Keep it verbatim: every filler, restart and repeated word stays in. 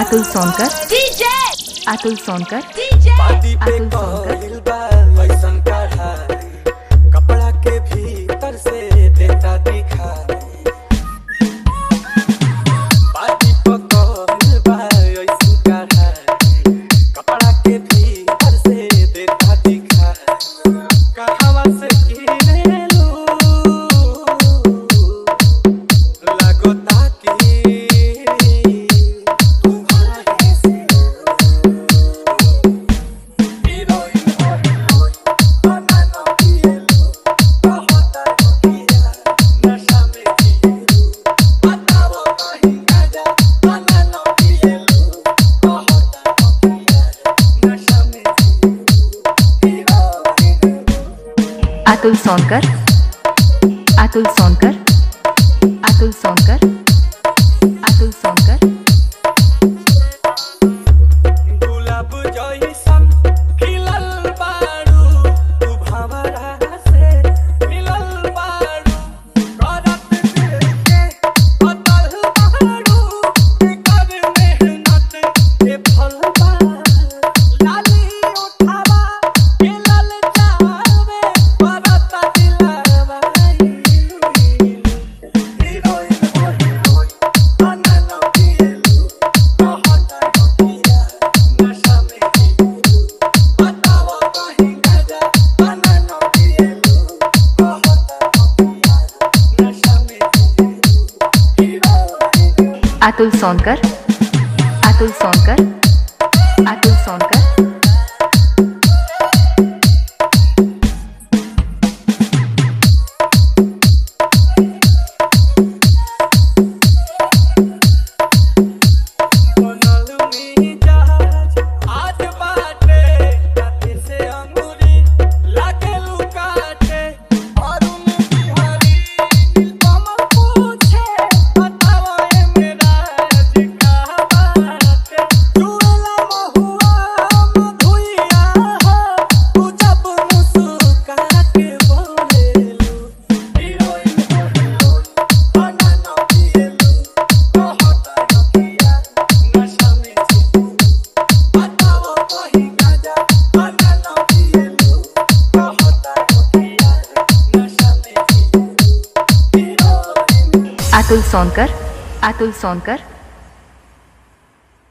Atul Sonkar DJ Atul Sonkar DJ Atul Sonkar कपड़ा के भीतर से देता दिखा बाजी पकड़ बा ऐसन काढ़ा कपड़ा के भीतर से देता दिखा कहवा से गिरे लो लगता कि अतुल सोनकर अतुल सोनकर अतुल सोनकर अतुल सोनकर गुलाब जइसन खिलल बारू तू भंवरा से मिलल बारू करत दिल के बदल बारू कर मेहनत के फल बा लाली उठावा के लल जावे परत दिलवा हीरोइन हीरोइन अनन पिएलू कहता किया नशा में बताओ कहीं गजा अनन पिएलू कहता किया नशा में हीरोइन अतुल सोनकर अतुल सोनकर अतुल सोनकर बनल में जहाज आज बाटे काटे से अंगूरी लागे लुकाटे अरुण बिहारी नीलकमल पूछे बताओ ए मेरा जिका बाटे जुएला महुआ मधुइया हो तू जब मुस्कुरा के बोलेलू हीरोइन हीरोइन अनन पिएलू कहता किया नशा में बताओ कहीं गजा अनन पिएलू कहता किया नशा में हीरोइन अतुल सोनकर अतुल सोनकर